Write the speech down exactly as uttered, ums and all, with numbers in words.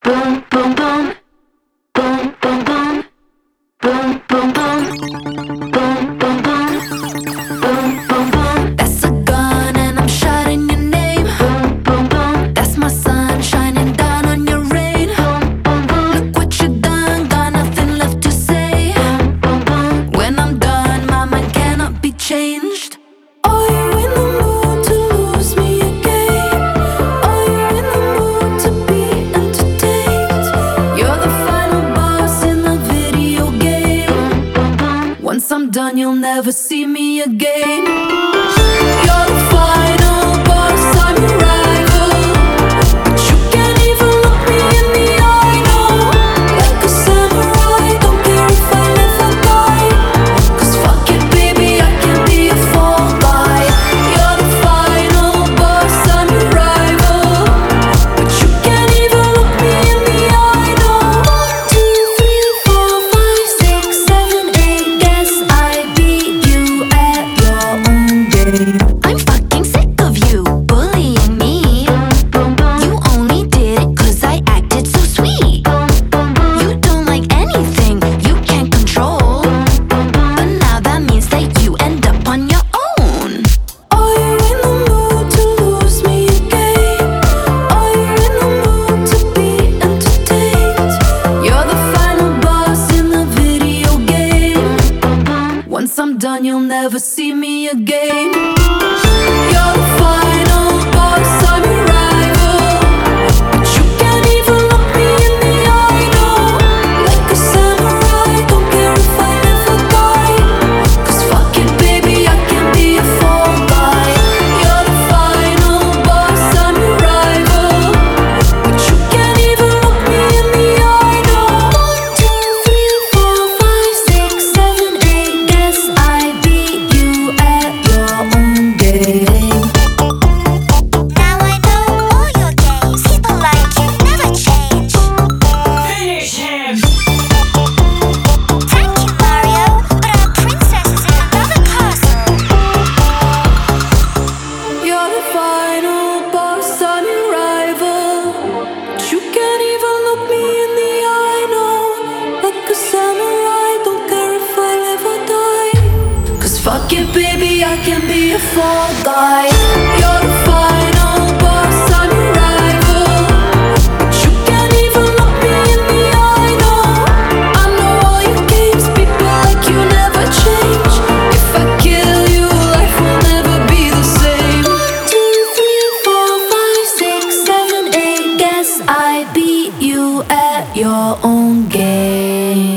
Boom, boom, boom. Boom, boom, boom. Boom, boom, boom. Boom, boom, boom. Boom, boom, boom. That's a gun and I'm shouting your name. Boom, boom, boom. That's my sun shining down on your rain. Boom, boom, boom. Look what you done, got nothing left to say. Boom, boom, boom. When I'm done, my mind cannot be changed. Are you in the mood to lose me again? Are you in the mood to be entertained? You're the final boss in the video game. Boom, boom. Once I'm done, you'll never see me again. You're the final boss, I'm your rival. But you can't even look me in the eye, no. Like a samurai, don't care if I live or die. 'Cause fuck it, baby, I can be a fall guy. You're the final boss, I'm your rival. But you can't even look me in the eye, no. One, two, three, four, five, six, seven, eight. Guess I beat you at your own game. I'm fucking sick of you bullying me. Boom, boom. You only did it 'cause I acted so sweet. Boom, boom, boom. You don't like anything you can't control. Boom, boom. But now that means that you end up on your own. Are you in the mood to lose me again? Are you in the mood to be entertained? You're the final boss in the video game. Boom, boom. Once I'm done, you'll never see me again. You're the final boss, I'm your rival. But you can't even look me in the eye, no. Like a samurai, don't care if I live or die. 'Cause fuck it, baby, I can be a fall guy. You're the final boss, I'm your rival. But you can't even look me in the eye, no. One, two, three, four, five, six, seven, eight. Guess I beat you at your own game. Now I know all your games. People like you never change. Finish him! Thank you, Mario, but our princess is in another castle. You're the final boss, I'm your rival. But you can't even look me in the eye, no. Like a samurai, don't care if I live or die. 'Cause fuck it, baby, I can be a fall guy. You're the final boss, I'm your rival. But you can't even look me in the eye, no. I know all your games, people like you never change. If I kill you, life will never be the same. One, two, three, four, five, six, seven, eight. Guess I beat you at your own game.